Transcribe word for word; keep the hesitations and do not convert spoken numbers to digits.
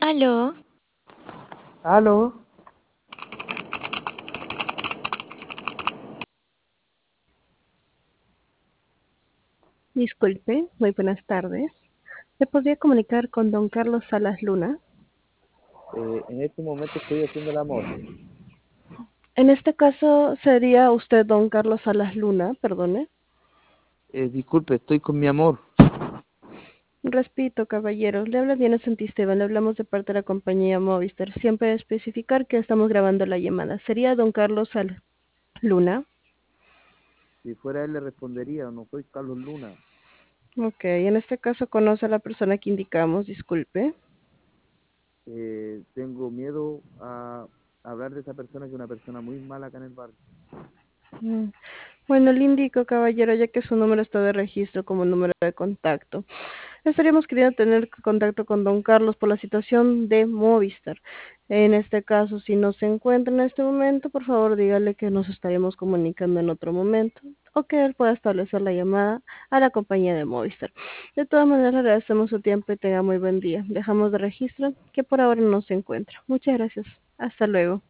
Aló, Aló, Disculpe, muy buenas tardes. ¿Me podría comunicar con don Carlos Salas Luna? eh, en este momento estoy haciendo el amor. En este caso sería usted don Carlos Salas Luna, perdone. Eh, disculpe, estoy con mi amor. Respito, caballero. Le habla Diana Santisteban, le hablamos de parte de la compañía Movistar. Siempre especificar que estamos grabando la llamada. ¿Sería don Carlos Salas Luna? Si fuera él le respondería, no soy Carlos Luna. Ok, en este caso conoce a la persona que indicamos, disculpe. Eh, tengo miedo a hablar de esa persona, que es una persona muy mala acá en el barrio. Mm. Bueno, le indico, caballero, ya que su número está de registro como número de contacto. Estaríamos queriendo tener contacto con don Carlos por la situación de Movistar. En este caso, si no se encuentra en este momento, por favor dígale que nos estaremos comunicando en otro momento o que él pueda establecer la llamada a la compañía de Movistar. De todas maneras, le agradecemos su tiempo y tenga muy buen día. Dejamos de registro que por ahora no se encuentra. Muchas gracias. Hasta luego.